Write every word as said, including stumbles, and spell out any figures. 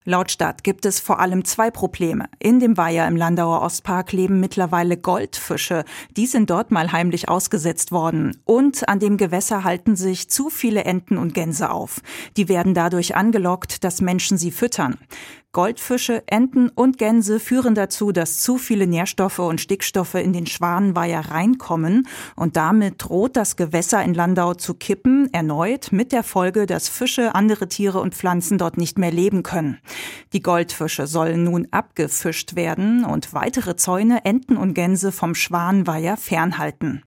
Laut Stadt gibt es vor allem zwei Probleme. In dem Weiher im Landauer Ostpark leben mittlerweile Goldfische. Die sind dort mal heimlich ausgesetzt worden. Und an dem Gewässer halten sich zu viele Enten und Gänse auf. Die werden dadurch angelockt, dass Menschen sie füttern. Goldfische, Enten und Gänse führen dazu, dass zu viele Nährstoffe und Stickstoffe in den Schwanenweiher reinkommen. Und damit droht das Gewässer in Landau zu kippen, erneut mit der Folge, dass Fische, andere Tiere und Pflanzen dort nicht mehr leben können. Die Goldfische sollen nun abgefischt werden und weitere Zäune Enten und Gänse vom Schwanenweiher fernhalten.